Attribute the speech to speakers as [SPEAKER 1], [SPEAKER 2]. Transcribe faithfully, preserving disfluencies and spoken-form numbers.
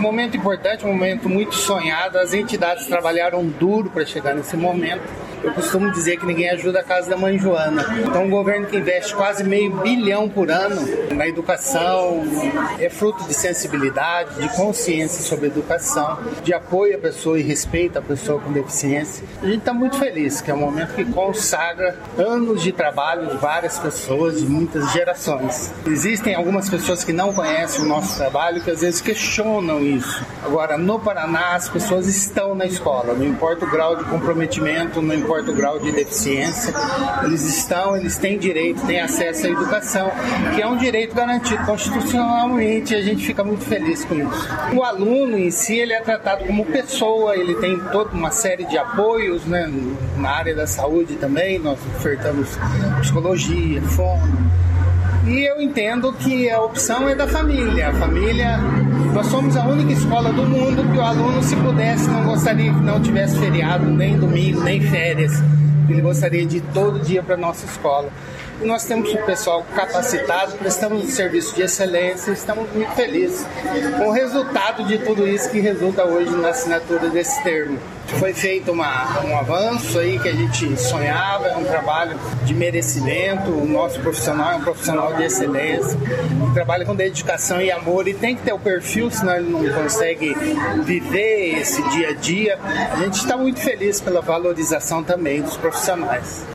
[SPEAKER 1] momento importante, um momento muito sonhado. As entidades trabalharam duro para chegar nesse momento. Eu costumo dizer que ninguém ajuda a casa da mãe Joana. Então, um governo que investe quase meio bilhão por ano na educação é fruto de sensibilidade, de consciência sobre educação, de apoio à pessoa e respeito à pessoa com deficiência. A gente está muito feliz, que é um momento que consagra anos de trabalho de várias pessoas, de muitas gerações. Existem algumas pessoas que não conhecem o nosso trabalho, que às vezes questionam isso. Agora, no Paraná, as pessoas estão na escola, não importa o grau de comprometimento, não importa o grau de deficiência, eles estão, eles têm direito, têm acesso à educação, que é um direito garantido constitucionalmente, e a gente fica muito feliz com isso. O aluno em si, ele é tratado como pessoa, ele tem toda uma série de apoios, né, na área da saúde também, nós ofertamos psicologia, fono, e eu entendo que a opção é da família. A família, nós somos a única escola do mundo que o aluno, se pudesse, não gostaria que não tivesse feriado, nem domingo, nem férias. Ele gostaria de ir todo dia para a nossa escola. E nós temos o pessoal capacitado, prestamos um serviço de excelência e estamos muito felizes com o resultado de tudo isso que resulta hoje na assinatura desse termo. Foi feito uma, um avanço aí que a gente sonhava, é um trabalho de merecimento, o nosso profissional é um profissional de excelência, que trabalha com dedicação e amor e tem que ter o perfil, senão ele não consegue viver esse dia a dia. A gente está muito feliz pela valorização também dos profissionais.